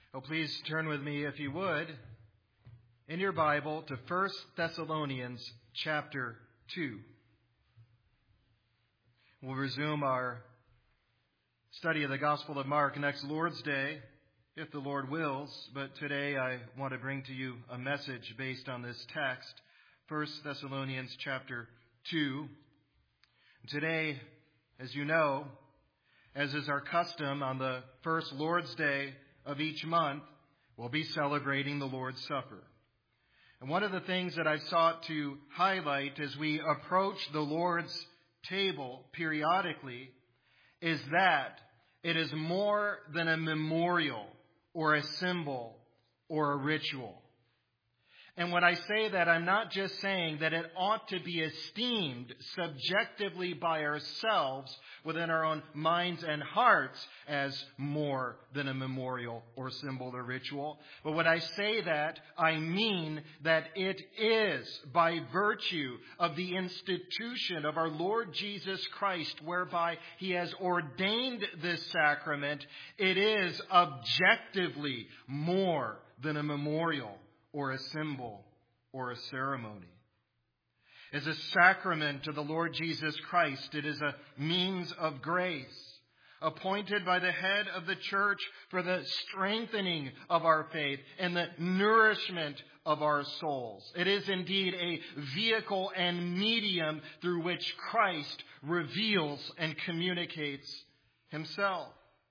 Oh, please turn with me, if you would, in your Bible to 1 Thessalonians chapter 2. We'll resume our study of the Gospel of Mark next Lord's Day, if the Lord wills. But today I want to bring to you a message based on this text, 1 Thessalonians chapter 2. Today, as you know, as is our custom on the first Lord's Day of each month, we'll be celebrating the Lord's Supper. And one of the things that I've sought to highlight as we approach the Lord's table periodically is that it is more than a memorial or a symbol or a ritual. And when I say that, I'm not just saying that it ought to be esteemed subjectively by ourselves within our own minds and hearts as more than a memorial or symbol or ritual. But when I say that, I mean that it is by virtue of the institution of our Lord Jesus Christ, whereby He has ordained this sacrament, it is objectively more than a memorial or a symbol, or a ceremony. As a sacrament to the Lord Jesus Christ, it is a means of grace, appointed by the head of the church for the strengthening of our faith and the nourishment of our souls. It is indeed a vehicle and medium through which Christ reveals and communicates Himself.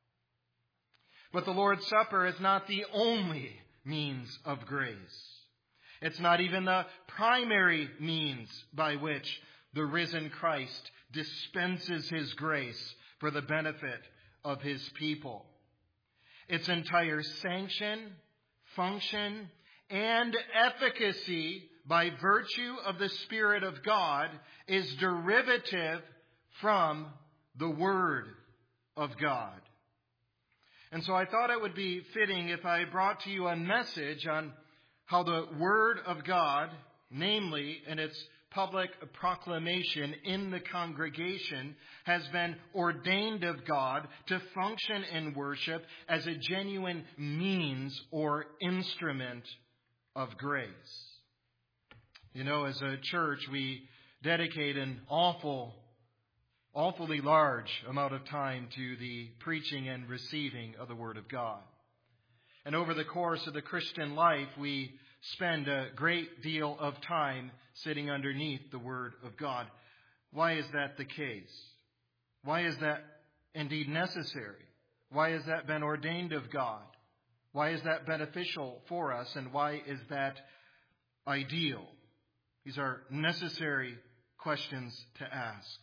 But the Lord's Supper is not the only means of grace. It's not even the primary means by which the risen Christ dispenses His grace for the benefit of His people. Its entire sanction, function, and efficacy by virtue of the Spirit of God is derivative from the Word of God. And so I thought it would be fitting if I brought to you a message on how the Word of God, namely in its public proclamation in the congregation, has been ordained of God to function in worship as a genuine means or instrument of grace. You know, as a church, we dedicate an awfully large amount of time to the preaching and receiving of the Word of God. And over the course of the Christian life, we spend a great deal of time sitting underneath the Word of God. Why is that the case? Why is that indeed necessary? Why has that been ordained of God? Why is that beneficial for us? And why is that ideal? These are necessary questions to ask.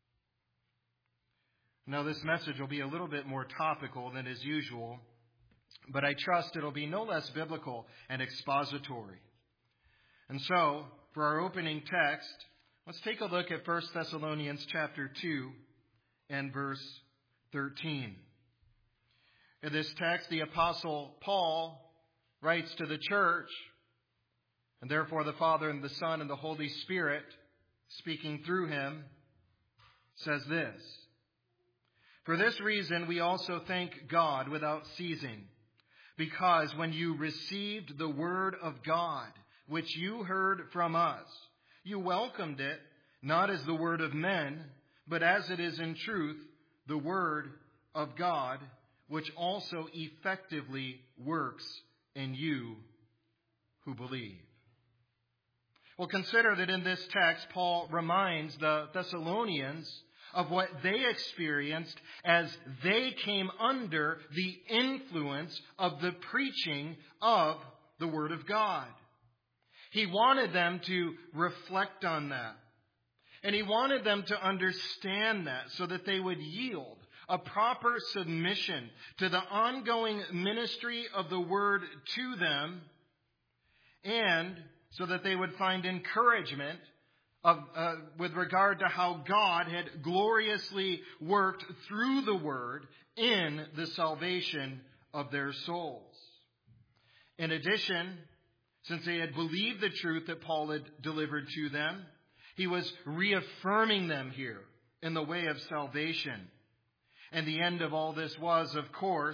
Now, this message will be a little bit more topical than is usual, but I trust it'll be no less biblical and expository. And so, for our opening text, let's take a look at 1 Thessalonians chapter 2 and verse 13. In this text, the Apostle Paul writes to the church, and therefore the Father and the Son and the Holy Spirit, speaking through him, says this: "For this reason we also thank God without ceasing, because when you received the word of God, which you heard from us, you welcomed it, not as the word of men, but as it is in truth the word of God, which also effectively works in you who believe." Well, consider that in this text, Paul reminds the Thessalonians of what they experienced as they came under the influence of the preaching of the Word of God. He wanted them to reflect on that. And he wanted them to understand that so that they would yield a proper submission to the ongoing ministry of the Word to them, and so that they would find encouragement with regard to how God had gloriously worked through the Word in the salvation of their souls. In addition, since they had believed the truth that Paul had delivered to them, he was reaffirming them here in the way of salvation. And the end of all this was, of course,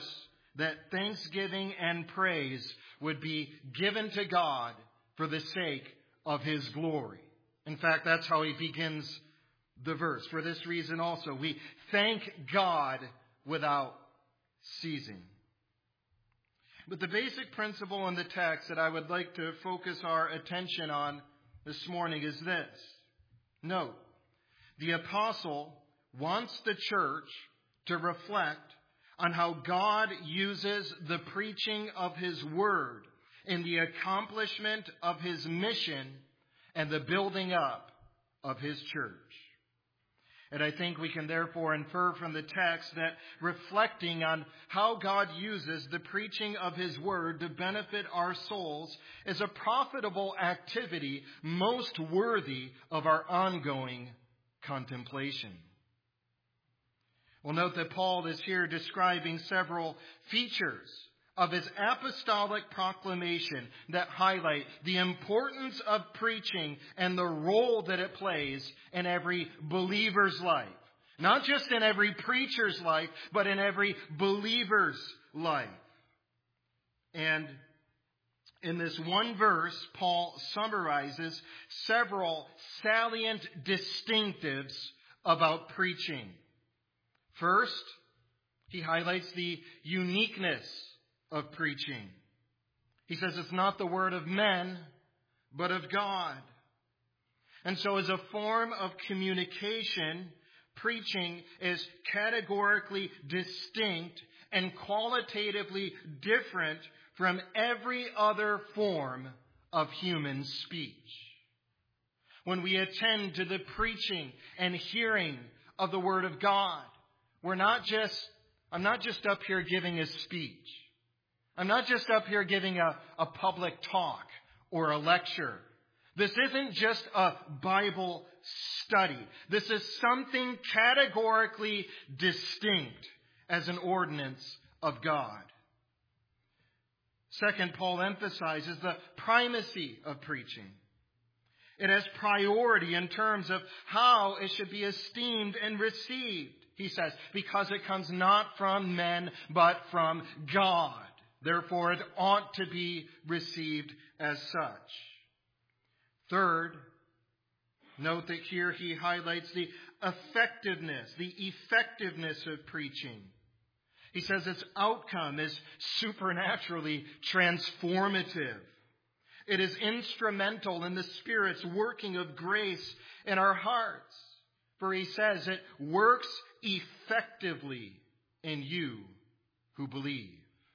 that thanksgiving and praise would be given to God for the sake of His glory. In fact, that's how he begins the verse. For this reason also, we thank God without ceasing. But the basic principle in the text that I would like to focus our attention on this morning is this. Note, the apostle wants the church to reflect on how God uses the preaching of His word in the accomplishment of His mission and the building up of His church. And I think we can therefore infer from the text that reflecting on how God uses the preaching of His word to benefit our souls is a profitable activity most worthy of our ongoing contemplation. We'll note that Paul is here describing several features of his apostolic proclamation that highlight the importance of preaching and the role that it plays in every believer's life. Not just in every preacher's life, but in every believer's life. And in this one verse, Paul summarizes several salient distinctives about preaching. First, he highlights the uniqueness of preaching. He says it's not the word of men, but of God. And so as a form of communication, preaching is categorically distinct and qualitatively different from every other form of human speech. When we attend to the preaching and hearing of the Word of God, I'm not just up here giving a speech. I'm not just up here giving a public talk or a lecture. This isn't just a Bible study. This is something categorically distinct as an ordinance of God. Second, Paul emphasizes the primacy of preaching. It has priority in terms of how it should be esteemed and received, he says, because it comes not from men, but from God. Therefore, it ought to be received as such. Third, note that here he highlights the effectiveness of preaching. He says its outcome is supernaturally transformative. It is instrumental in the Spirit's working of grace in our hearts. For he says it works effectively in you who believe.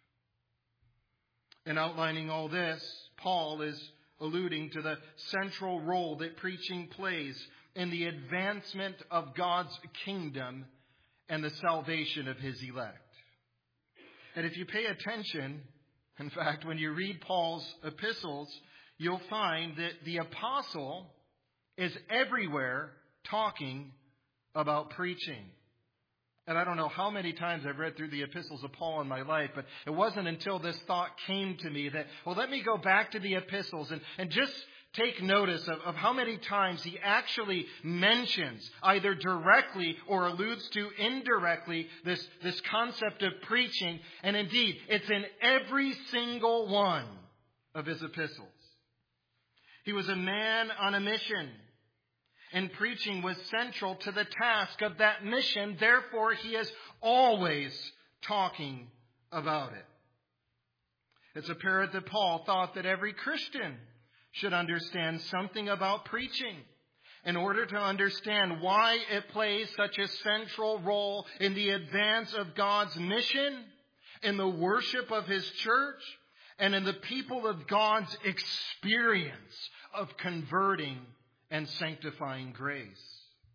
In outlining all this, Paul is alluding to the central role that preaching plays in the advancement of God's kingdom and the salvation of His elect. And if you pay attention, in fact, when you read Paul's epistles, you'll find that the apostle is everywhere talking about preaching. And I don't know how many times I've read through the epistles of Paul in my life, but it wasn't until this thought came to me that, well, let me go back to the epistles and just take notice of how many times he actually mentions, either directly or alludes to indirectly, this concept of preaching. And indeed, it's in every single one of his epistles. He was a man on a mission. And preaching was central to the task of that mission. Therefore, he is always talking about it. It's apparent that Paul thought that every Christian should understand something about preaching in order to understand why it plays such a central role in the advance of God's mission, in the worship of His church, and in the people of God's experience of converting and sanctifying grace.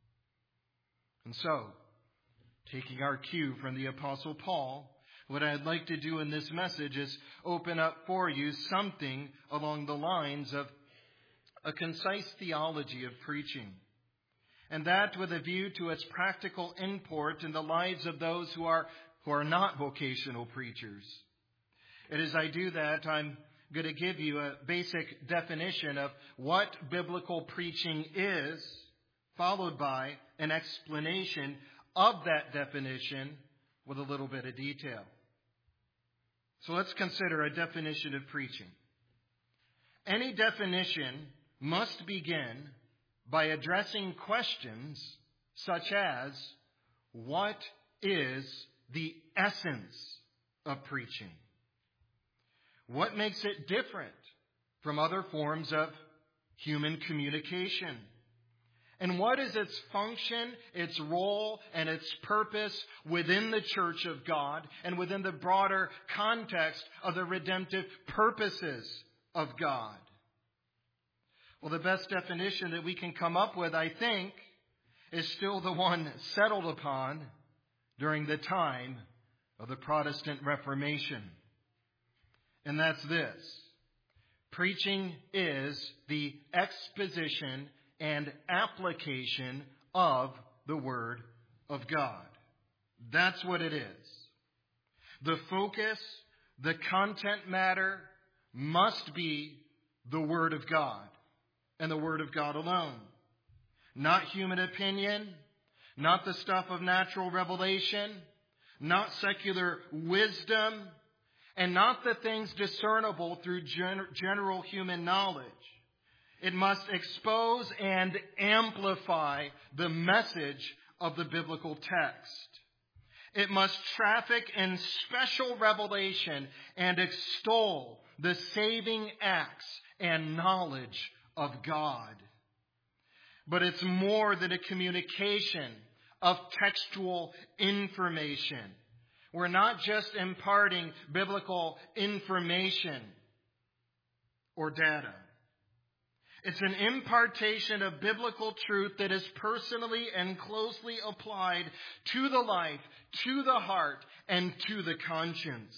And so, taking our cue from the Apostle Paul, what I'd like to do in this message is open up for you something along the lines of a concise theology of preaching, and that with a view to its practical import in the lives of those who are not vocational preachers. And as I do that, I'm going to give you a basic definition of what biblical preaching is, followed by an explanation of that definition with a little bit of detail. So let's consider a definition of preaching. Any definition must begin by addressing questions such as, what is the essence of preaching? What makes it different from other forms of human communication? And what is its function, its role, and its purpose within the church of God and within the broader context of the redemptive purposes of God? Well, the best definition that we can come up with, I think, is still the one settled upon during the time of the Protestant Reformation. And that's this: preaching is the exposition and application of the Word of God. That's what it is. The focus, the content matter must be the Word of God and the Word of God alone. Not human opinion, not the stuff of natural revelation, not secular wisdom, and not the things discernible through general human knowledge. It must expose and amplify the message of the biblical text. It must traffic in special revelation and extol the saving acts and knowledge of God. But it's more than a communication of textual information. We're not just imparting biblical information or data. It's an impartation of biblical truth that is personally and closely applied to the life, to the heart, and to the conscience.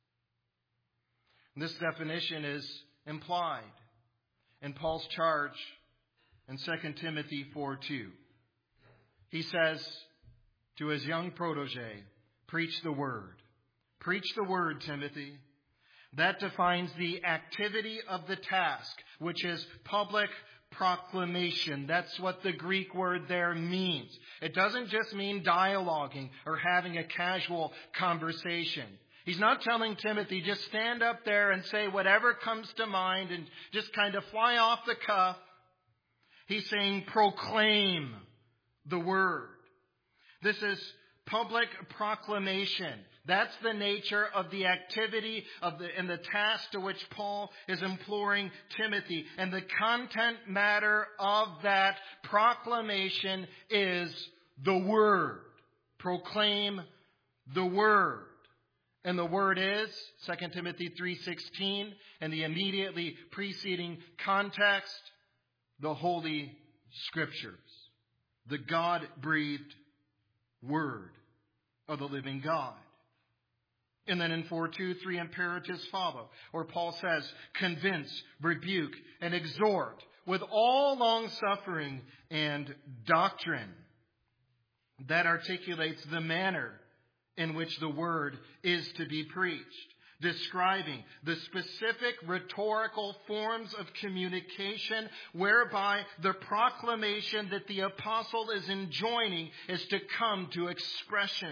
This definition is implied in Paul's charge in 2 Timothy 4:2. He says to his young protege, preach the word. Preach the word, Timothy. That defines the activity of the task, which is public proclamation. That's what the Greek word there means. It doesn't just mean dialoguing or having a casual conversation. He's not telling Timothy, just stand up there and say whatever comes to mind and just kind of fly off the cuff. He's saying proclaim the word. This is public proclamation. That's the nature of the activity and the task to which Paul is imploring Timothy. And the content matter of that proclamation is the word. Proclaim the word. And the word is 2 Timothy 3:16, and the immediately preceding context, the Holy Scriptures, the God-breathed Word of the living God. And then in 4:2, 3 imperatives follow, where Paul says, convince, rebuke, and exhort with all long-suffering and doctrine. That articulates the manner in which the word is to be preached, describing the specific rhetorical forms of communication whereby the proclamation that the apostle is enjoining is to come to expression.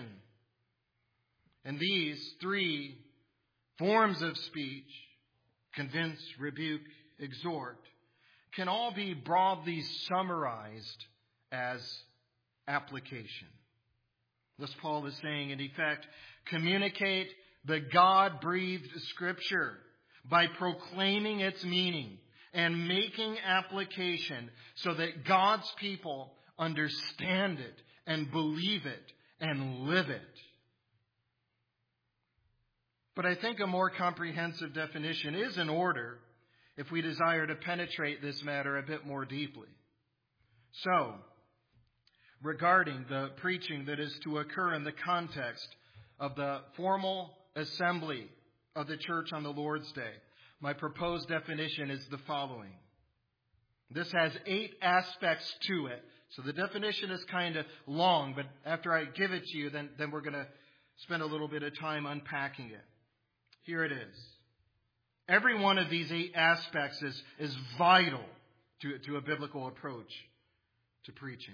And these 3 forms of speech, convince, rebuke, exhort, can all be broadly summarized as application. Thus Paul is saying, in effect, communicate the God-breathed Scripture by proclaiming its meaning and making application so that God's people understand it and believe it and live it. But I think a more comprehensive definition is in order if we desire to penetrate this matter a bit more deeply. So, regarding the preaching that is to occur in the context of the formal assembly of the church on the Lord's Day, my proposed definition is the following. This has 8 aspects to it. So the definition is kind of long, but after I give it to you, then we're going to spend a little bit of time unpacking it. Here it is. Every one of these 8 aspects is vital to a biblical approach to preaching.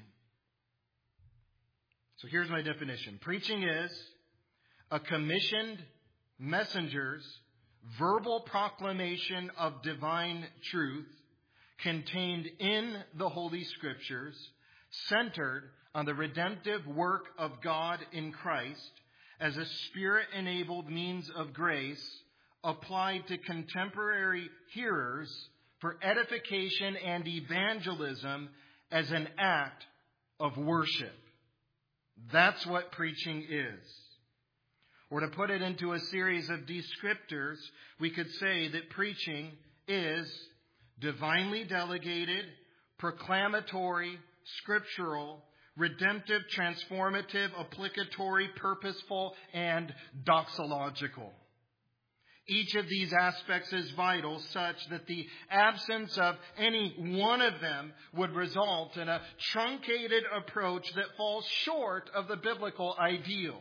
So here's my definition. Preaching is a commissioned messengers' verbal proclamation of divine truth contained in the Holy Scriptures, centered on the redemptive work of God in Christ as a Spirit-enabled means of grace applied to contemporary hearers for edification and evangelism as an act of worship. That's what preaching is. Or to put it into a series of descriptors, we could say that preaching is divinely delegated, proclamatory, scriptural, redemptive, transformative, applicatory, purposeful, and doxological. Each of these aspects is vital, such that the absence of any one of them would result in a truncated approach that falls short of the biblical ideal.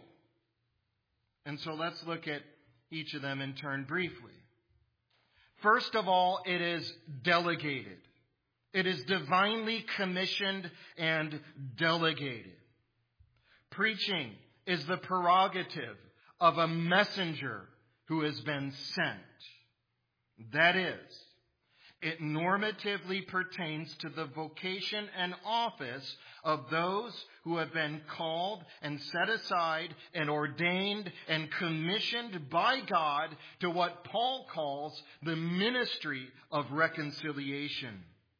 And so let's look at each of them in turn briefly. First of all, it is delegated. It is divinely commissioned and delegated. Preaching is the prerogative of a messenger who has been sent. That is, it normatively pertains to the vocation and office of those who have been called and set aside and ordained and commissioned by God to what Paul calls the ministry of reconciliation.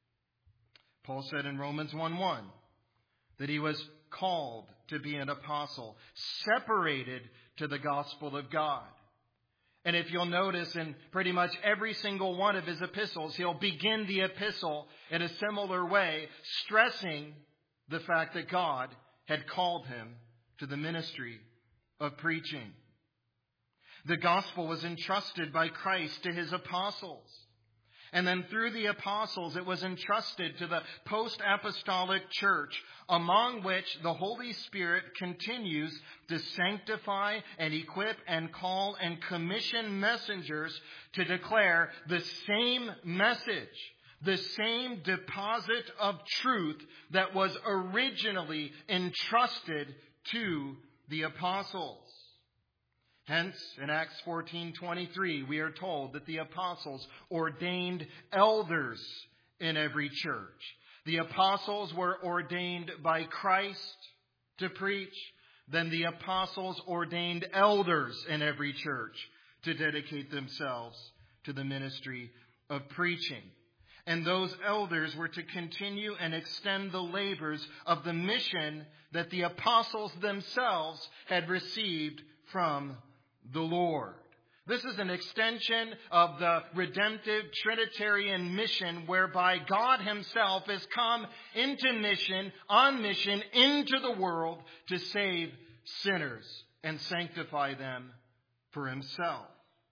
Paul said in Romans 1:1 that he was called to be an apostle, separated to the gospel of God. And if you'll notice in pretty much every single one of his epistles, he'll begin the epistle in a similar way, stressing the fact that God had called him to the ministry of preaching. The gospel was entrusted by Christ to his apostles. And then through the apostles, it was entrusted to the post-apostolic church, among which the Holy Spirit continues to sanctify and equip and call and commission messengers to declare the same message, the same deposit of truth that was originally entrusted to the apostles. Hence, in Acts 14:23, we are told that the apostles ordained elders in every church. The apostles were ordained by Christ to preach. Then the apostles ordained elders in every church to dedicate themselves to the ministry of preaching. And those elders were to continue and extend the labors of the mission that the apostles themselves had received from the Lord. This is an extension of the redemptive Trinitarian mission whereby God himself has come into mission, on mission, into the world to save sinners and sanctify them for himself.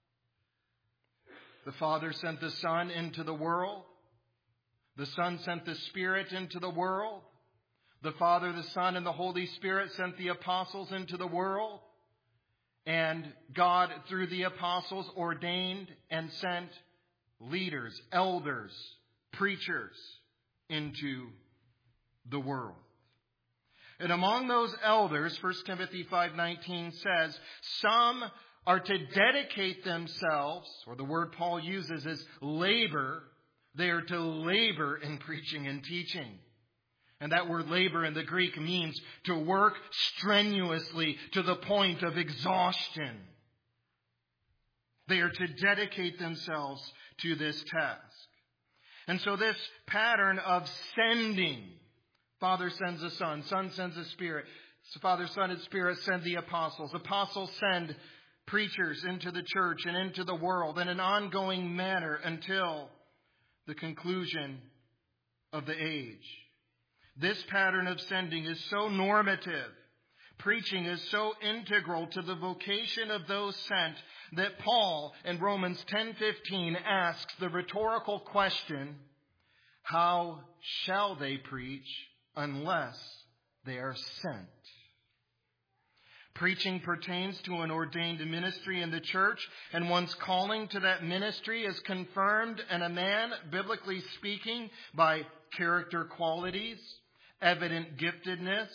The Father sent the Son into the world. The Son sent the Spirit into the world. The Father, the Son, and the Holy Spirit sent the apostles into the world. And God, through the apostles, ordained and sent leaders, elders, preachers into the world. And among those elders, 1 Timothy 5:19 says, some are to dedicate themselves, or the word Paul uses is labor. They are to labor in preaching and teaching. And that word labor in the Greek means to work strenuously to the point of exhaustion. They are to dedicate themselves to this task. And so this pattern of sending, Father sends the Son, Son sends the Spirit, Father, Son, and Spirit send the apostles. Apostles send preachers into the church and into the world in an ongoing manner until the conclusion of the age. This pattern of sending is so normative. Preaching is so integral to the vocation of those sent that Paul in Romans 10:15 asks the rhetorical question, how shall they preach unless they are sent? Preaching pertains to an ordained ministry in the church, and one's calling to that ministry is confirmed in a man, biblically speaking, by character qualities, evident giftedness,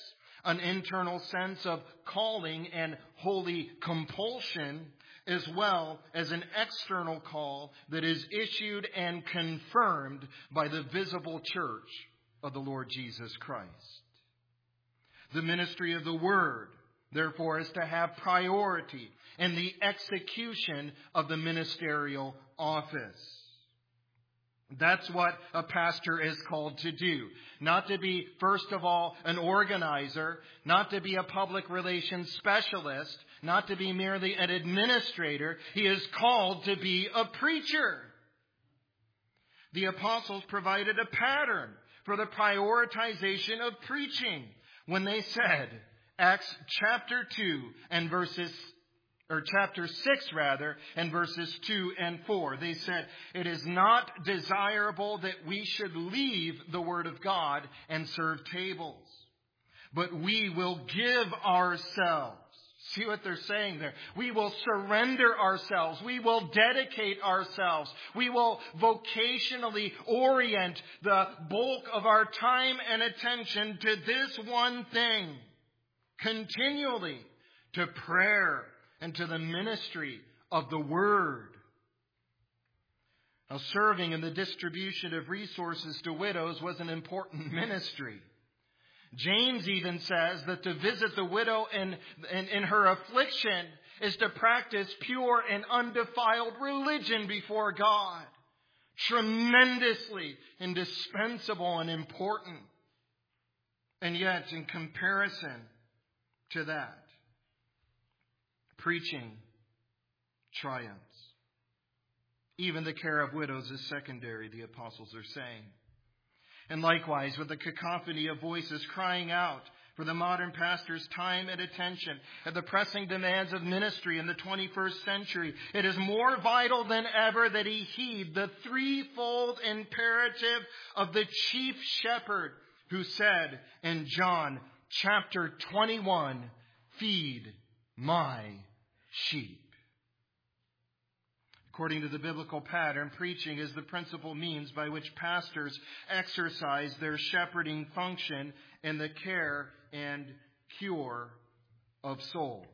an internal sense of calling and holy compulsion, as well as an external call that is issued and confirmed by the visible church of the Lord Jesus Christ. The ministry of the Word, therefore, is to have priority in the execution of the ministerial office. That's what a pastor is called to do. Not to be, first of all, an organizer, not to be a public relations specialist, not to be merely an administrator. He is called to be a preacher. The apostles provided a pattern for the prioritization of preaching when they said, Acts chapter 2 and chapter 6 and verses 2 and 4. They said, it is not desirable that we should leave the Word of God and serve tables, but we will give ourselves. See what they're saying there? We will surrender ourselves. We will dedicate ourselves. We will vocationally orient the bulk of our time and attention to this one thing, continually to prayer and to the ministry of the Word. Now, serving in the distribution of resources to widows was an important ministry. James even says that to visit the widow in her affliction is to practice pure and undefiled religion before God. Tremendously indispensable and important. And yet, in comparison to that, preaching triumphs. Even the care of widows is secondary, the apostles are saying. And likewise, with the cacophony of voices crying out for the modern pastor's time and attention and the pressing demands of ministry in the 21st century, it is more vital than ever that he heed the threefold imperative of the chief shepherd who said in John chapter 21, feed my sheep. According to the biblical pattern, preaching is the principal means by which pastors exercise their shepherding function in the care and cure of souls.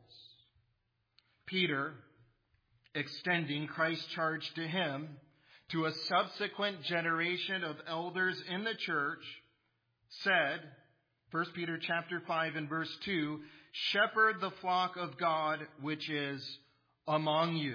Peter, extending Christ's charge to him to a subsequent generation of elders in the church, said, 1 Peter chapter 5 and verse 2, shepherd the flock of God which is among you.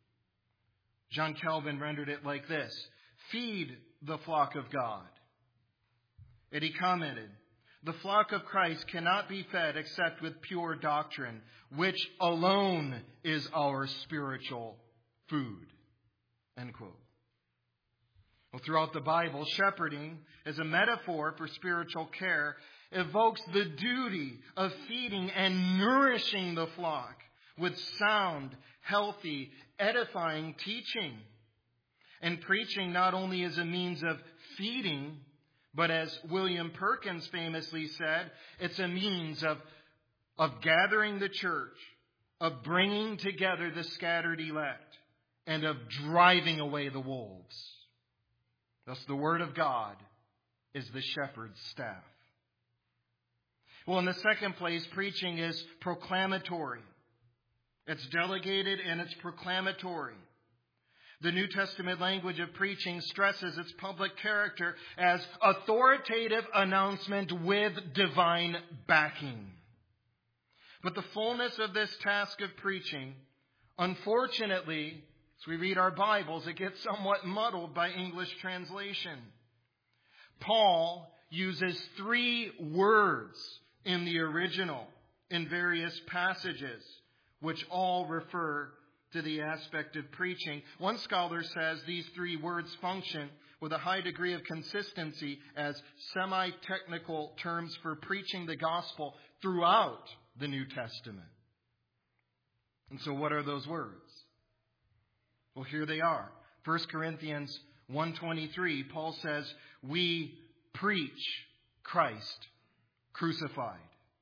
John Calvin rendered it like this, feed the flock of God. And he commented, the flock of Christ cannot be fed except with pure doctrine, which alone is our spiritual food. End quote. Well, throughout the Bible, shepherding as a metaphor for spiritual care evokes the duty of feeding and nourishing the flock with sound, healthy, edifying teaching. And preaching not only is a means of feeding, but as William Perkins famously said, it's a means of gathering the church, of bringing together the scattered elect, and of driving away the wolves. Thus the Word of God is the shepherd's staff. Well, in the second place, preaching is proclamatory. It's delegated and it's proclamatory. The New Testament language of preaching stresses its public character as authoritative announcement with divine backing. But the fullness of this task of preaching, unfortunately, as we read our Bibles, it gets somewhat muddled by English translation. Paul uses 3 words in the original in various passages, which all refer to the aspect of preaching. One scholar says these 3 words function with a high degree of consistency as semi-technical terms for preaching the gospel throughout the New Testament. And so what are those words? Well, here they are. 1 Corinthians 1:23, Paul says, we preach Christ crucified.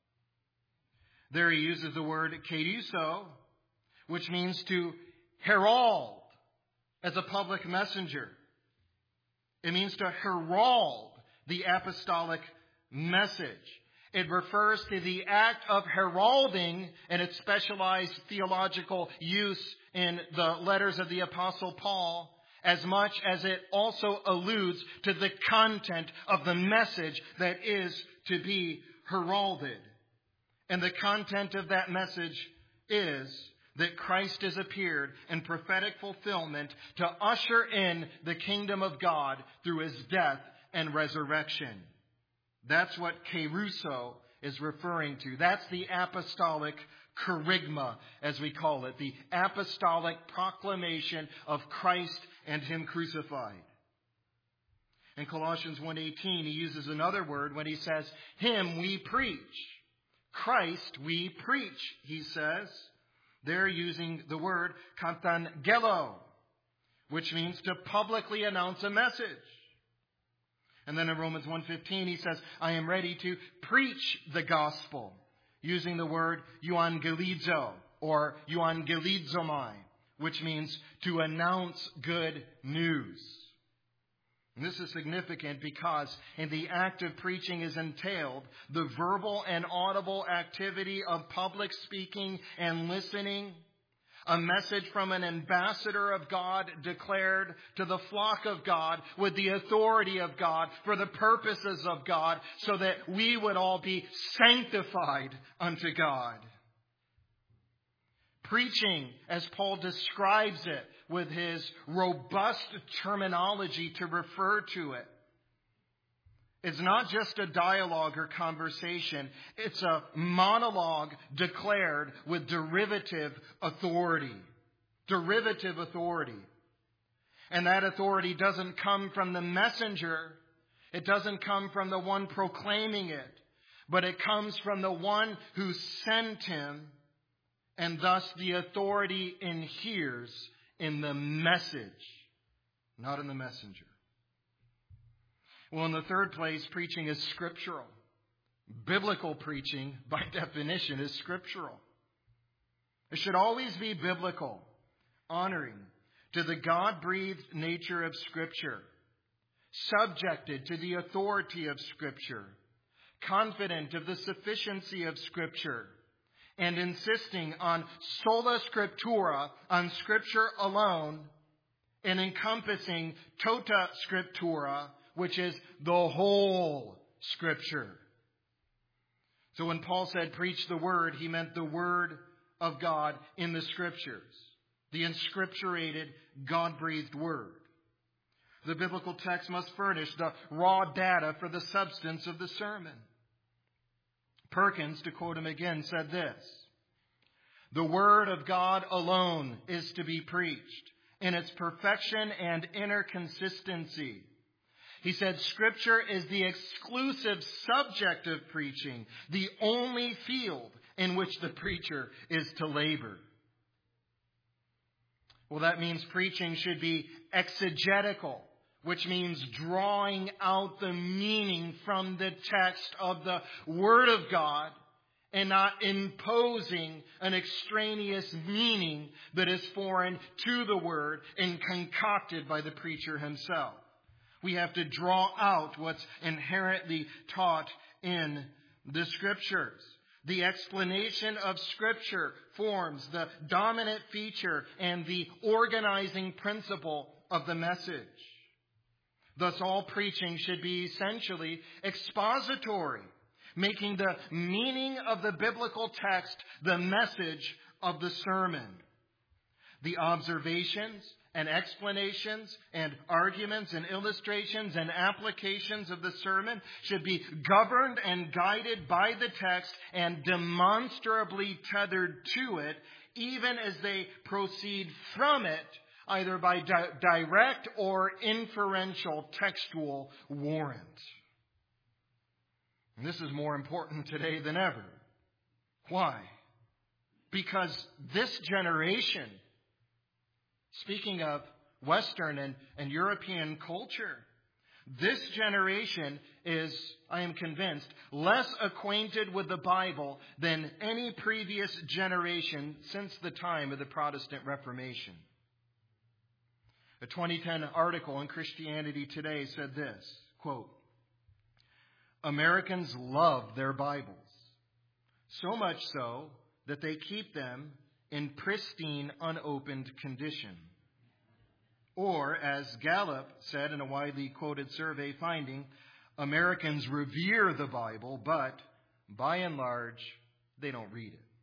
There he uses the word keruso, which means to herald as a public messenger. It means to herald the apostolic message. It refers to the act of heralding, and its specialized theological use in the letters of the Apostle Paul, as much as it also alludes to the content of the message that is to be heralded. And the content of that message is that Christ has appeared in prophetic fulfillment to usher in the kingdom of God through his death and resurrection. That's what kerusso is referring to. That's the apostolic kerygma, as we call it, the apostolic proclamation of Christ and him crucified. In Colossians 1:18, he uses another word when he says, him we preach. Christ we preach, he says. They're using the word katangelo, which means to publicly announce a message. And then in Romans 1:15, he says, I am ready to preach the gospel, using the word euangelizo or euangelizomai, which means to announce good news. And this is significant because in the act of preaching is entailed the verbal and audible activity of public speaking and listening, a message from an ambassador of God declared to the flock of God with the authority of God for the purposes of God, so that we would all be sanctified unto God. Preaching, as Paul describes it with his robust terminology to refer to it, is not just a dialogue or conversation. It's a monologue declared with derivative authority. Derivative authority. And that authority doesn't come from the messenger. It doesn't come from the one proclaiming it. But it comes from the one who sent him. And thus the authority inheres in the message, not in the messenger. Well, in the third place, preaching is scriptural. Biblical preaching, by definition, is scriptural. It should always be biblical, honoring to the God-breathed nature of Scripture, subjected to the authority of Scripture, confident of the sufficiency of Scripture, and insisting on sola scriptura, on Scripture alone, and encompassing tota scriptura, which is the whole Scripture. So when Paul said preach the Word, he meant the Word of God in the Scriptures, the inscripturated, God-breathed Word. The biblical text must furnish the raw data for the substance of the sermon. Perkins, to quote him again, said this: the Word of God alone is to be preached in its perfection and inner consistency. He said Scripture is the exclusive subject of preaching, the only field in which the preacher is to labor. Well, that means preaching should be exegetical, which means drawing out the meaning from the text of the Word of God and not imposing an extraneous meaning that is foreign to the Word and concocted by the preacher himself. We have to draw out what's inherently taught in the Scriptures. The explanation of Scripture forms the dominant feature and the organizing principle of the message. Thus, all preaching should be essentially expository, making the meaning of the biblical text the message of the sermon. The observations and explanations and arguments and illustrations and applications of the sermon should be governed and guided by the text and demonstrably tethered to it, even as they proceed from it, either by direct or inferential textual warrant. And this is more important today than ever. Why? Because this generation, speaking of Western and European culture, this generation is, I am convinced, less acquainted with the Bible than any previous generation since the time of the Protestant Reformation. A 2010 article in Christianity Today said this, quote, Americans love their Bibles. So much so that they keep them in pristine, unopened condition. Or, as Gallup said in a widely quoted survey finding, Americans revere the Bible, but by and large, they don't read it.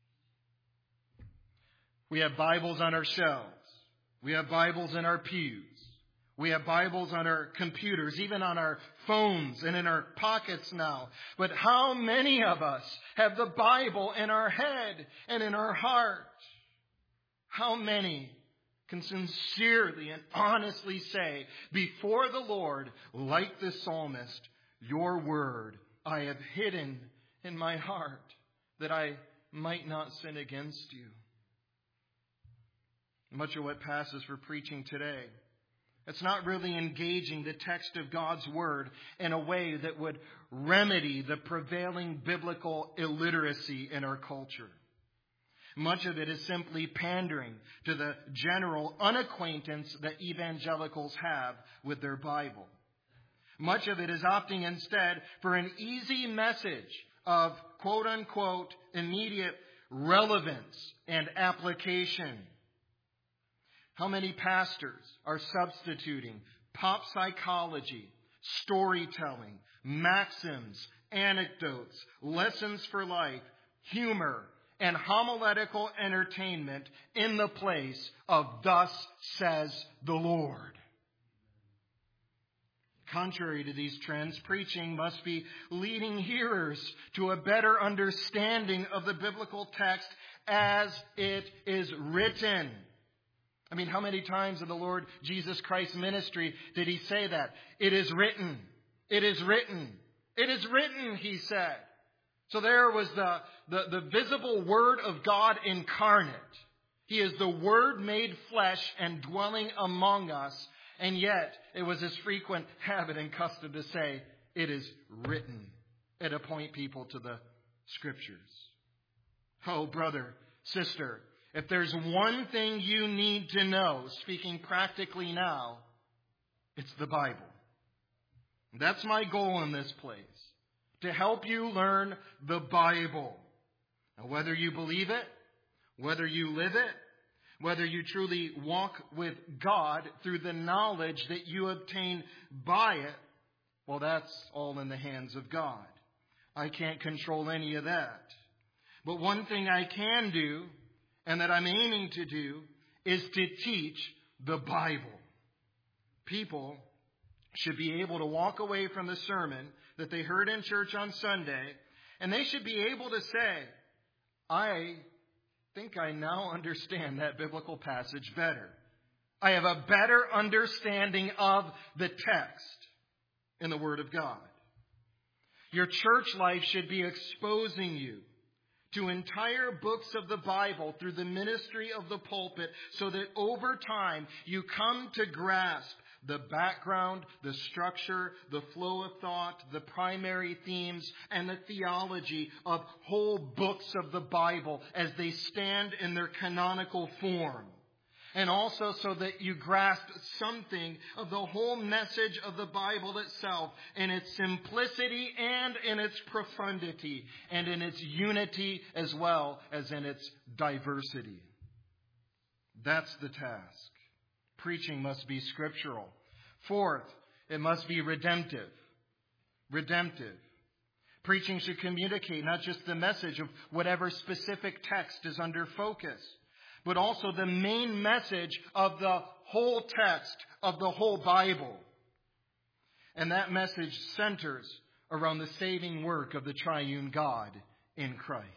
We have Bibles on our shelves. We have Bibles in our pews. We have Bibles on our computers, even on our phones and in our pockets now. But how many of us have the Bible in our head and in our heart? How many can sincerely and honestly say before the Lord, like the psalmist, your word I have hidden in my heart that I might not sin against you? Much of what passes for preaching today, it's not really engaging the text of God's Word in a way that would remedy the prevailing biblical illiteracy in our culture. Much of it is simply pandering to the general unacquaintance that evangelicals have with their Bible. Much of it is opting instead for an easy message of quote-unquote immediate relevance and application. How many pastors are substituting pop psychology, storytelling, maxims, anecdotes, lessons for life, humor, and homiletical entertainment in the place of thus says the Lord? Contrary to these trends, preaching must be leading hearers to a better understanding of the biblical text as it is written. I mean, how many times in the Lord Jesus Christ's ministry did he say that? It is written. It is written. It is written, he said. So there was the visible Word of God incarnate. He is the Word made flesh and dwelling among us. And yet, it was his frequent habit and custom to say, it is written, and to point people to the Scriptures. Oh, brother, sister, if there's one thing you need to know, speaking practically now, it's the Bible. That's my goal in this place, to help you learn the Bible. Now, whether you believe it, whether you live it, whether you truly walk with God through the knowledge that you obtain by it, well, that's all in the hands of God. I can't control any of that. But one thing I can do, and that I'm aiming to do, is to teach the Bible. People should be able to walk away from the sermon that they heard in church on Sunday, and they should be able to say, I think I now understand that biblical passage better. I have a better understanding of the text in the Word of God. Your church life should be exposing you to entire books of the Bible through the ministry of the pulpit, so that over time you come to grasp the background, the structure, the flow of thought, the primary themes, and the theology of whole books of the Bible as they stand in their canonical form. And also so that you grasp something of the whole message of the Bible itself in its simplicity and in its profundity and in its unity as well as in its diversity. That's the task. Preaching must be scriptural. Fourth, it must be redemptive. Redemptive. Preaching should communicate not just the message of whatever specific text is under focus, but also the main message of the whole text of the whole Bible. And that message centers around the saving work of the triune God in Christ.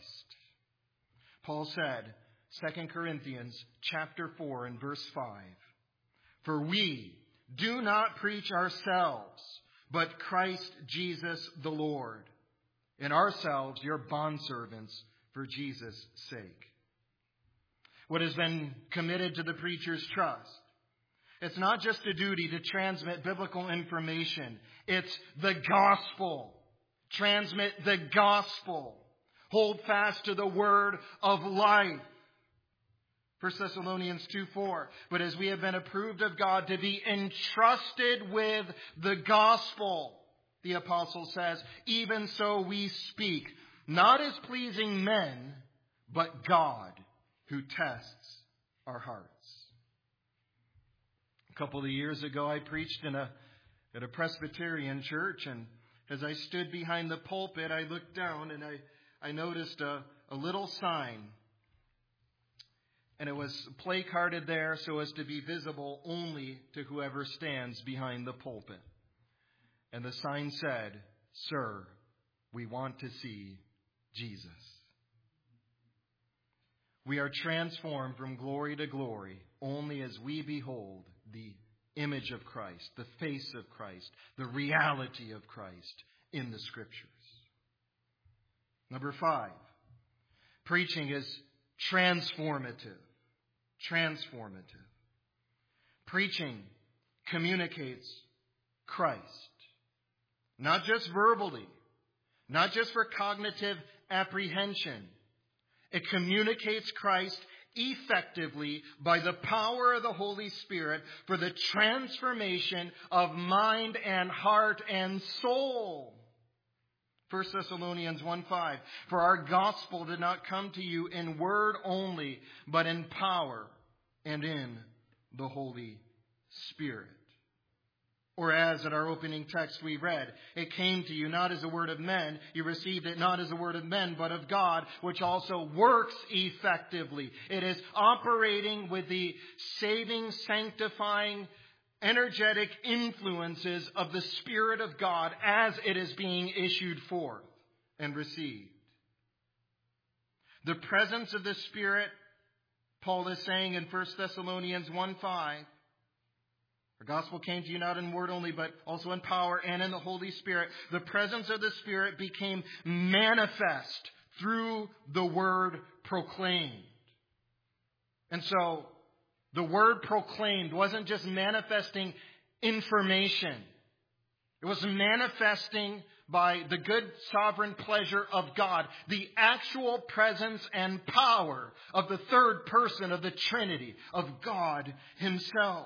Paul said, 2 Corinthians chapter 4 and verse 5, "For we do not preach ourselves, but Christ Jesus the Lord, and ourselves your bondservants for Jesus' sake." What has been committed to the preacher's trust, it's not just a duty to transmit biblical information. It's the gospel. Transmit the gospel. Hold fast to the word of life. 1 Thessalonians 2:4. "But as we have been approved of God to be entrusted with the gospel, the apostle says, even so we speak, not as pleasing men, but God who tests our hearts. A couple of years ago, I preached at a Presbyterian church, and as I stood behind the pulpit, I looked down and I noticed a little sign. And it was placarded there so as to be visible only to whoever stands behind the pulpit. And the sign said, "Sir, we want to see Jesus." We are transformed from glory to glory only as we behold the image of Christ, the face of Christ, the reality of Christ in the Scriptures. Number 5, preaching is transformative. Transformative. Preaching communicates Christ. Not just verbally, not just for cognitive apprehension. It communicates Christ effectively by the power of the Holy Spirit for the transformation of mind and heart and soul. 1 Thessalonians 1:5, for our gospel did not come to you in word only, but in power and in the Holy Spirit. Or as in our opening text we read, it came to you not as a word of men, you received it not as a word of men, but of God, which also works effectively. It is operating with the saving, sanctifying, energetic influences of the Spirit of God as it is being issued forth and received. The presence of the Spirit, Paul is saying in 1 Thessalonians 1:5, the gospel came to you not in word only, but also in power and in the Holy Spirit. The presence of the Spirit became manifest through the word proclaimed. And so, the word proclaimed wasn't just manifesting information. It was manifesting by the good sovereign pleasure of God, the actual presence and power of the third person of the Trinity, of God Himself.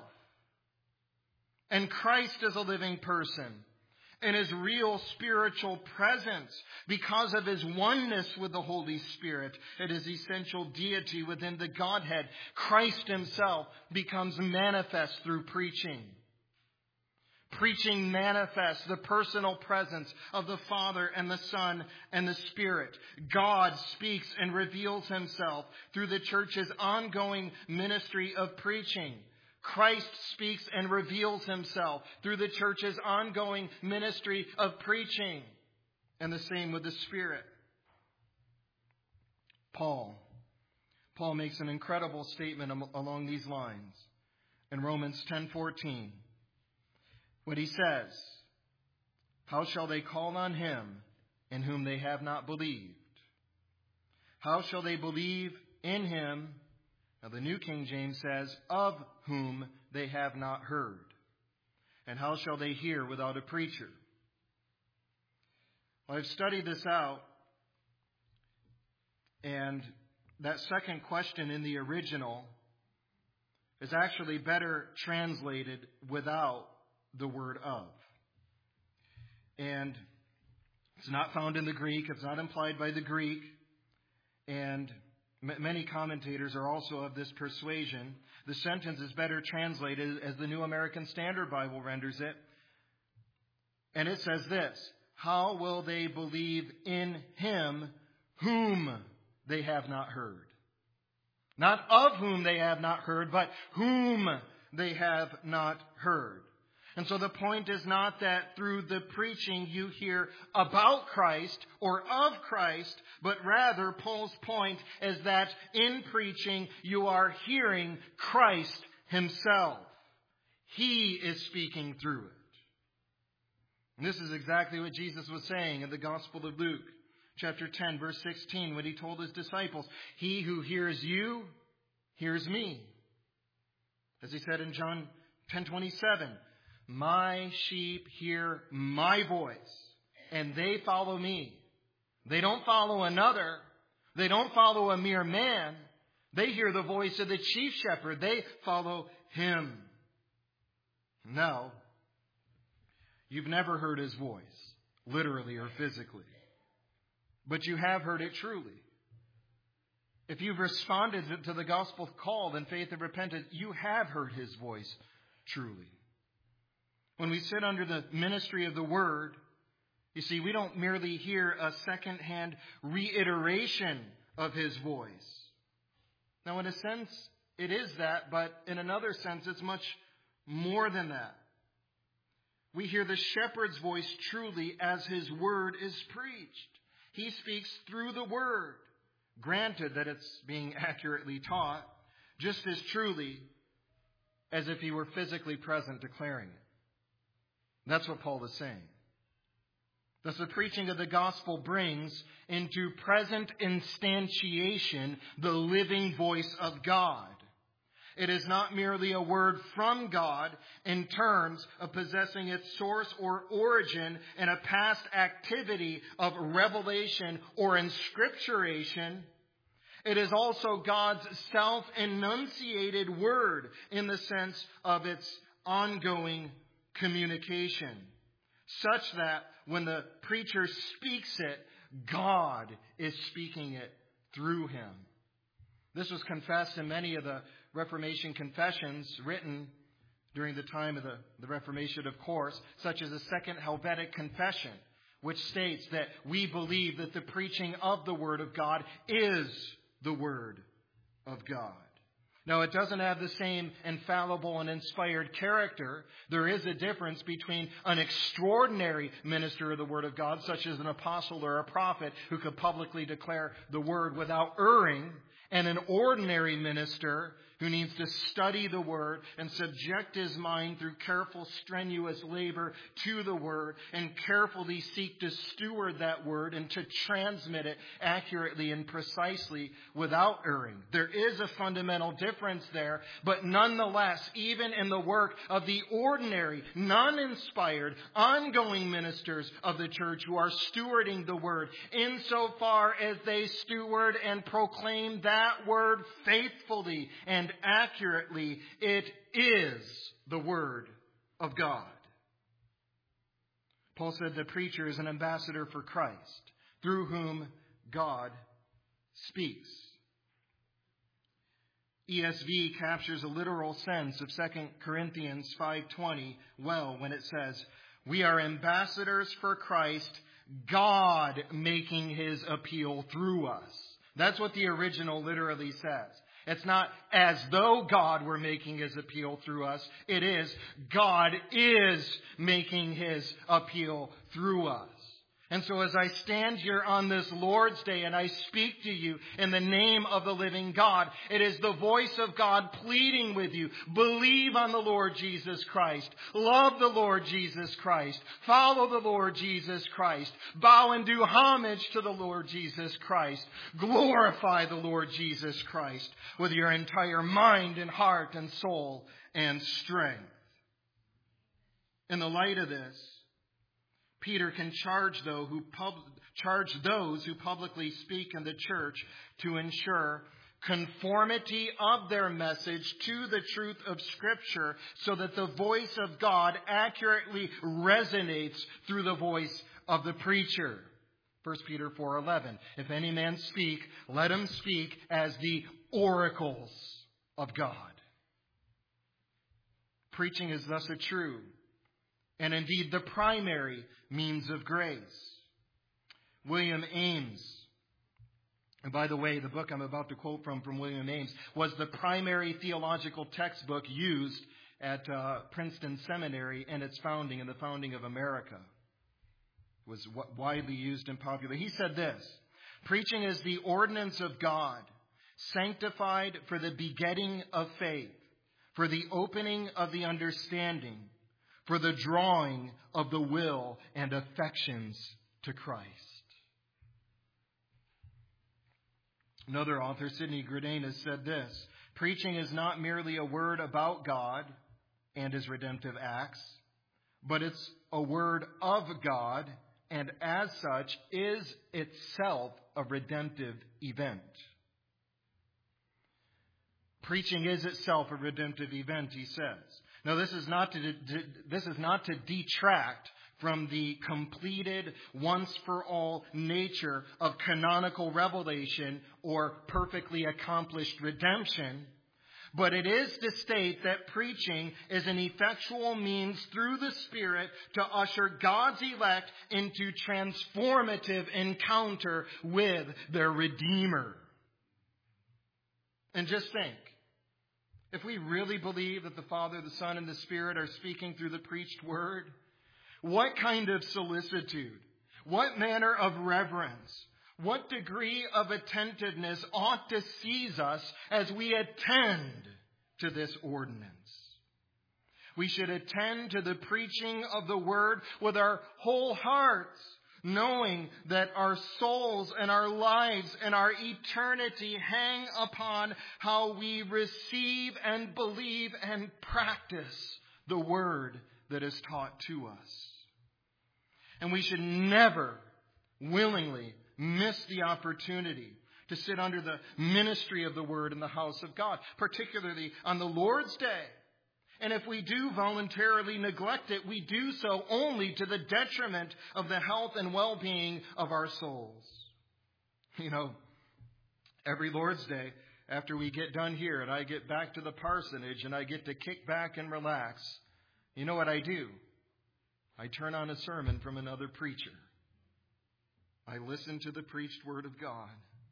And Christ is a living person. And His real spiritual presence, because of His oneness with the Holy Spirit and His essential deity within the Godhead, Christ Himself becomes manifest through preaching. Preaching manifests the personal presence of the Father and the Son and the Spirit. God speaks and reveals Himself through the church's ongoing ministry of preaching. Christ speaks and reveals Himself through the church's ongoing ministry of preaching. And the same with the Spirit. Paul makes an incredible statement along these lines in Romans 10:14. When he says, how shall they call on Him in whom they have not believed? How shall they believe in Him? Now the New King James says, of whom they have not heard. And how shall they hear without a preacher? Well, I've studied this out, and that second question in the original is actually better translated without the word of. And it's not found in the Greek, it's not implied by the Greek, and many commentators are also of this persuasion. The sentence is better translated as the New American Standard Bible renders it. And it says this, how will they believe in Him whom they have not heard? Not of whom they have not heard, but whom they have not heard. And so the point is not that through the preaching you hear about Christ or of Christ, but rather Paul's point is that in preaching you are hearing Christ Himself. He is speaking through it. And this is exactly what Jesus was saying in the Gospel of Luke, chapter 10, verse 16, when He told His disciples, he who hears you, hears me. As He said in John 10:27, my sheep hear my voice, and they follow me. They don't follow another. They don't follow a mere man. They hear the voice of the chief shepherd. They follow Him. Now, You've never heard his voice, literally or physically. But you have heard it truly. If you've responded to the gospel call in faith and repentance, you have heard his voice truly. When we sit under the ministry of the Word, you see, we don't merely hear a second-hand reiteration of his voice. Now, in a sense, it is that, but in another sense, it's much more than that. We hear the shepherd's voice truly as his word is preached. He speaks through the Word. Granted that it's being accurately taught, just as truly as if he were physically present declaring it. That's what Paul is saying. Thus the preaching of the gospel brings into present instantiation the living voice of God. It is not merely a word from God in terms of possessing its source or origin in a past activity of revelation or inscripturation. It is also God's self-enunciated word in the sense of its ongoing communication, such that when the preacher speaks it, God is speaking it through him. This was confessed in many of the Reformation confessions written during the time of the Reformation, of course, such as the Second Helvetic Confession, which states that we believe that the preaching of the Word of God is the Word of God. Now, it doesn't have the same infallible and inspired character. There is a difference between an extraordinary minister of the Word of God, such as an apostle or a prophet who could publicly declare the Word without erring, and an ordinary minister who needs to study the Word and subject his mind through careful, strenuous labor to the Word and carefully seek to steward that Word and to transmit it accurately and precisely without erring. There is a fundamental difference there, but nonetheless, even in the work of the ordinary, non-inspired, ongoing ministers of the church who are stewarding the Word, insofar as they steward and proclaim that Word faithfully and accurately, it is the Word of God. Paul said the preacher is an ambassador for Christ, through whom God speaks. ESV captures a literal sense of 2 Corinthians 5:20 well when it says, "We are ambassadors for Christ, God making his appeal through us." That's what the original literally says. It's not as though God were making his appeal through us. It is God is making his appeal through us. And so as I stand here on this Lord's Day and I speak to you in the name of the living God, it is the voice of God pleading with you. Believe on the Lord Jesus Christ. Love the Lord Jesus Christ. Follow the Lord Jesus Christ. Bow and do homage to the Lord Jesus Christ. Glorify the Lord Jesus Christ with your entire mind and heart and soul and strength. In the light of this, Peter can charge those who publicly speak in the church to ensure conformity of their message to the truth of Scripture so that the voice of God accurately resonates through the voice of the preacher. 1 Peter 4:11. If any man speak, let him speak as the oracles of God. Preaching is thus a true and indeed the primary means of grace. William Ames, and by the way, the book I'm about to quote from William Ames, was the primary theological textbook used at Princeton Seminary in its founding, in the founding of America. It was widely used and popular. He said this: "Preaching is the ordinance of God, sanctified for the begetting of faith, for the opening of the understanding, for the drawing of the will and affections to Christ." Another author, Sidney Gredane, has said this: "Preaching is not merely a word about God and his redemptive acts, but it's a word of God, and as such is itself a redemptive event." Preaching is itself a redemptive event, he says. Now, this is not to detract from the completed, once-for-all nature of canonical revelation or perfectly accomplished redemption, but it is to state that preaching is an effectual means through the Spirit to usher God's elect into transformative encounter with their Redeemer. And just think, if we really believe that the Father, the Son, and the Spirit are speaking through the preached word, what kind of solicitude, what manner of reverence, what degree of attentiveness ought to seize us as we attend to this ordinance? We should attend to the preaching of the word with our whole hearts, knowing that our souls and our lives and our eternity hang upon how we receive and believe and practice the word that is taught to us. And we should never willingly miss the opportunity to sit under the ministry of the word in the house of God, particularly on the Lord's Day. And if we do voluntarily neglect it, we do so only to the detriment of the health and well-being of our souls. You know, every Lord's Day, after we get done here and I get back to the parsonage and I get to kick back and relax, you know what I do? I turn on a sermon from another preacher. I listen to the preached word of God.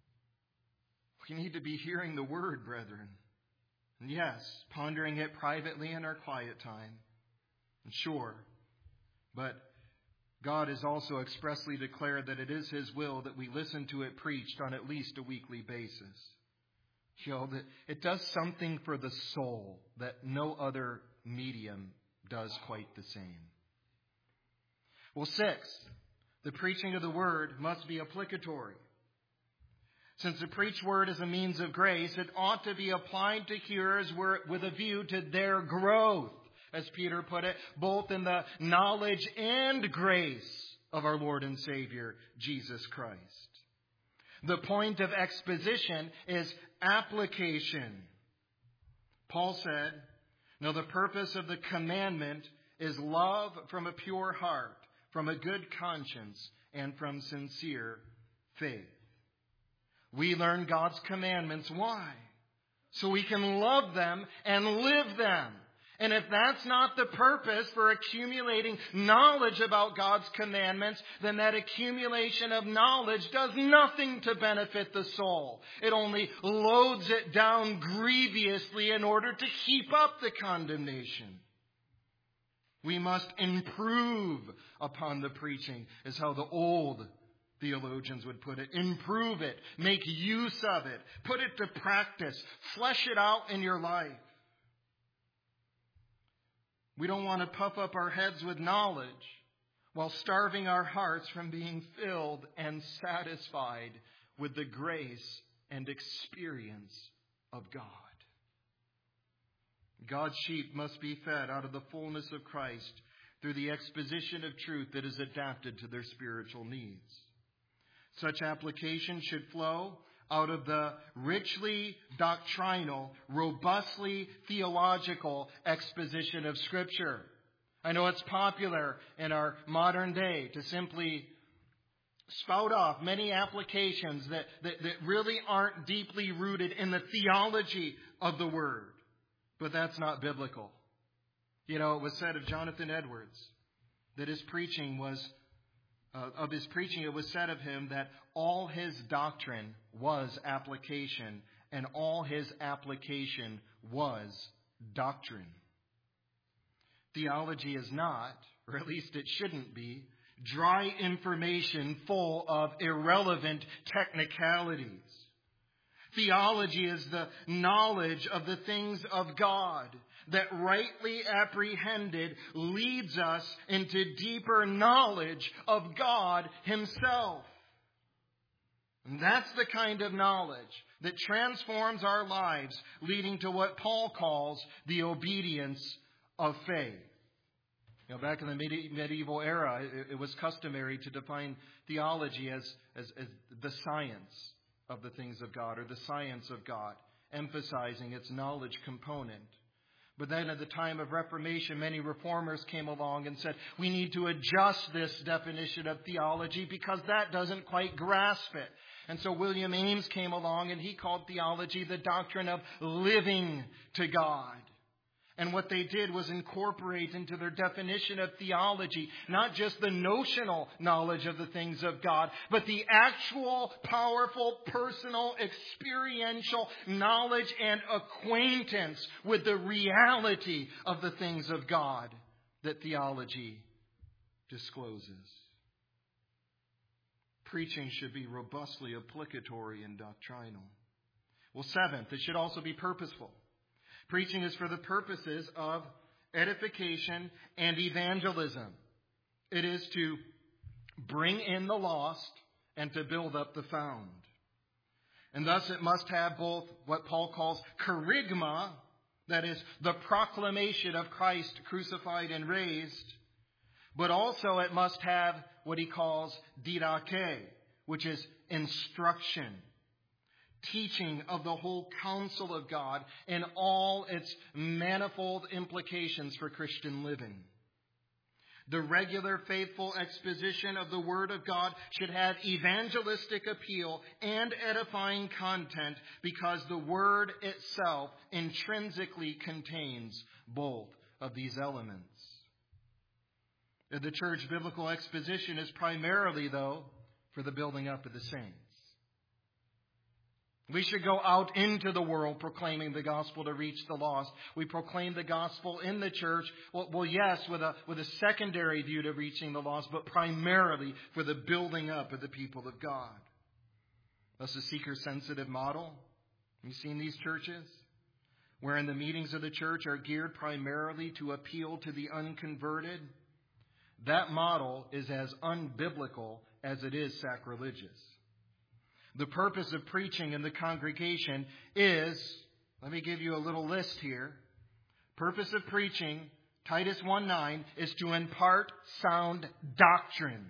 We need to be hearing the word, brethren. And yes, pondering it privately in our quiet time. And sure, but God has also expressly declared that it is His will that we listen to it preached on at least a weekly basis. You know, that it does something for the soul that no other medium does quite the same. Well, sixth, the preaching of the word must be applicatory. Since the preached word is a means of grace, it ought to be applied to hearers with a view to their growth, as Peter put it, both in the knowledge and grace of our Lord and Savior, Jesus Christ. The point of exposition is application. Paul said, "Now the purpose of the commandment is love from a pure heart, from a good conscience, and from sincere faith." We learn God's commandments. Why? So we can love them and live them. And if that's not the purpose for accumulating knowledge about God's commandments, then that accumulation of knowledge does nothing to benefit the soul. It only loads it down grievously in order to heap up the condemnation. We must improve upon the preaching, is how the old theologians would put it. Improve it. Make use of it. Put it to practice. Flesh it out in your life. We don't want to puff up our heads with knowledge while starving our hearts from being filled and satisfied with the grace and experience of God. God's sheep must be fed out of the fullness of Christ through the exposition of truth that is adapted to their spiritual needs. Such application should flow out of the richly doctrinal, robustly theological exposition of Scripture. I know it's popular in our modern day to simply spout off many applications that really aren't deeply rooted in the theology of the Word. But that's not biblical. You know, it was said of Jonathan Edwards that his preaching was it was said of him that all his doctrine was application, and all his application was doctrine. Theology is not, or at least it shouldn't be, dry information full of irrelevant technicalities. Theology is the knowledge of the things of God that, rightly apprehended, leads us into deeper knowledge of God Himself. And that's the kind of knowledge that transforms our lives, leading to what Paul calls the obedience of faith. You know, back in the medieval era, it was customary to define theology as the science of the things of God, or the science of God, emphasizing its knowledge component. But then at the time of Reformation, many reformers came along and said, we need to adjust this definition of theology because that doesn't quite grasp it. And so William Ames came along and he called theology the doctrine of living to God. And what they did was incorporate into their definition of theology, not just the notional knowledge of the things of God, but the actual, powerful, personal, experiential knowledge and acquaintance with the reality of the things of God that theology discloses. Preaching should be robustly applicatory and doctrinal. Well, seventh, it should also be purposeful. Preaching is for the purposes of edification and evangelism. It is to bring in the lost and to build up the found. And thus it must have both what Paul calls kerygma, that is, the proclamation of Christ crucified and raised, but also it must have what he calls didache, which is instruction. Teaching of the whole counsel of God and all its manifold implications for Christian living. The regular faithful exposition of the Word of God should have evangelistic appeal and edifying content because the Word itself intrinsically contains both of these elements. The church biblical exposition is primarily, though, for the building up of the saints. We should go out into the world proclaiming the gospel to reach the lost. We proclaim the gospel in the church, well, yes, with a secondary view to reaching the lost, but primarily for the building up of the people of God. Thus, a seeker-sensitive model. Have you seen these churches? Wherein the meetings of the church are geared primarily to appeal to the unconverted. That model is as unbiblical as it is sacrilegious. The purpose of preaching in the congregation is, let me give you a little list here. Purpose of preaching, Titus 1:9, is to impart sound doctrine.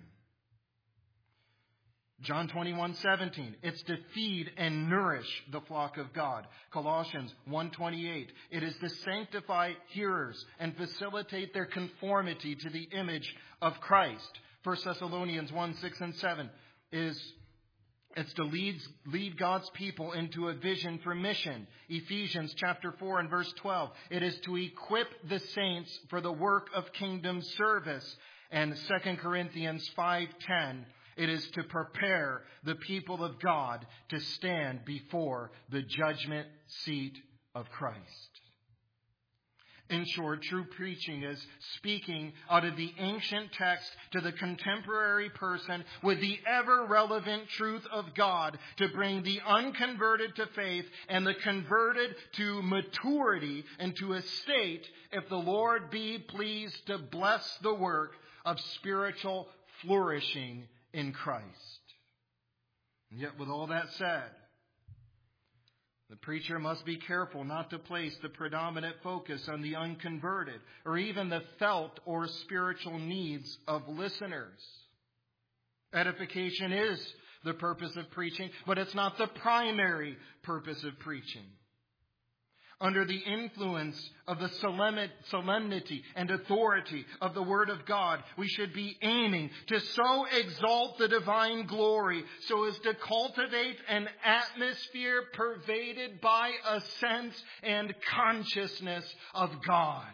John 21:17, it's to feed and nourish the flock of God. Colossians 1:28, it is to sanctify hearers and facilitate their conformity to the image of Christ. 1 Thessalonians 1:6 and 7 it's to lead God's people into a vision for mission. Ephesians chapter 4 and verse 12. It is to equip the saints for the work of kingdom service. And 2 Corinthians 5:10. It is to prepare the people of God to stand before the judgment seat of Christ. In short, true preaching is speaking out of the ancient text to the contemporary person with the ever-relevant truth of God to bring the unconverted to faith and the converted to maturity and to a state, if the Lord be pleased to bless the work of spiritual flourishing in Christ. And yet, with all that said, the preacher must be careful not to place the predominant focus on the unconverted or even the felt or spiritual needs of listeners. Edification is the purpose of preaching, but it's not the primary purpose of preaching. Under the influence of the solemnity and authority of the Word of God, we should be aiming to so exalt the divine glory so as to cultivate an atmosphere pervaded by a sense and consciousness of God.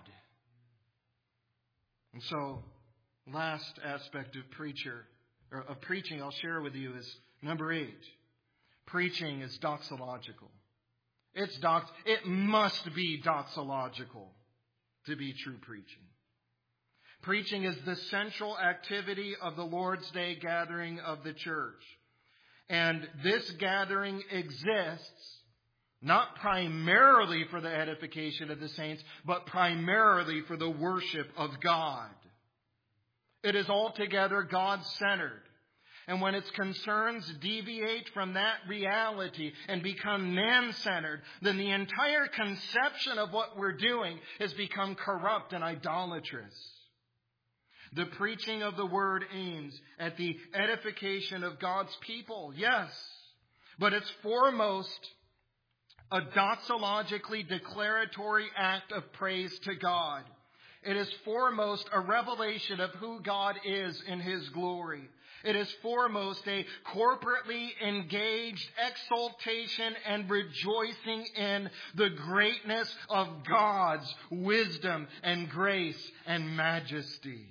And so, last aspect of preaching I'll share with you is number 8. Preaching is doxological. It must be doxological to be true preaching. Preaching is the central activity of the Lord's Day gathering of the church. And this gathering exists not primarily for the edification of the saints, but primarily for the worship of God. It is altogether God-centered. And when its concerns deviate from that reality and become man-centered, then the entire conception of what we're doing has become corrupt and idolatrous. The preaching of the Word aims at the edification of God's people, yes, but its foremost a doxologically declaratory act of praise to God. It is foremost a revelation of who God is in His glory. It is foremost a corporately engaged exultation and rejoicing in the greatness of God's wisdom and grace and majesty.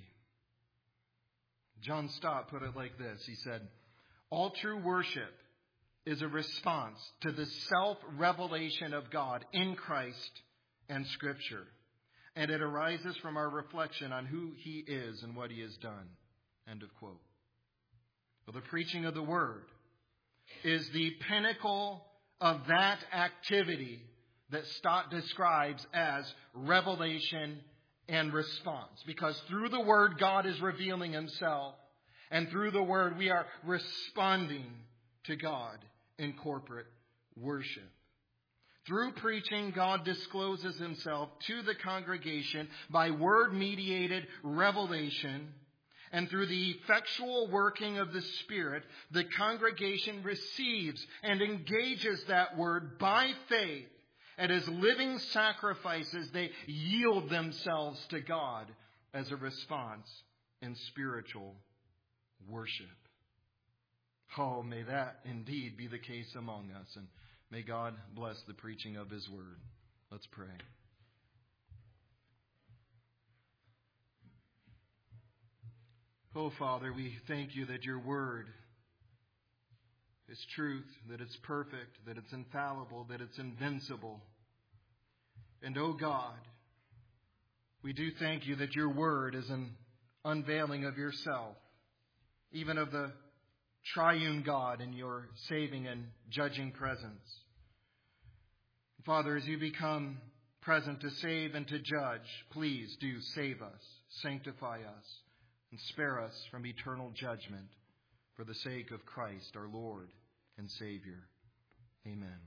John Stott put it like this. He said, all true worship is a response to the self-revelation of God in Christ and Scripture. And it arises from our reflection on who He is and what He has done. End of quote. Well, the preaching of the Word is the pinnacle of that activity that Stott describes as revelation and response. Because through the Word, God is revealing Himself. And through the Word, we are responding to God in corporate worship. Through preaching, God discloses Himself to the congregation by Word-mediated revelation. And through the effectual working of the Spirit, the congregation receives and engages that Word by faith. And as living sacrifices, they yield themselves to God as a response in spiritual worship. Oh, may that indeed be the case among us. And may God bless the preaching of His Word. Let's pray. Oh, Father, we thank You that Your Word is truth, that it's perfect, that it's infallible, that it's invincible. And, oh God, we do thank You that Your Word is an unveiling of Yourself, even of the triune God in Your saving and judging presence. Father, as You become present to save and to judge, please do save us, sanctify us, and spare us from eternal judgment for the sake of Christ, our Lord and Savior. Amen.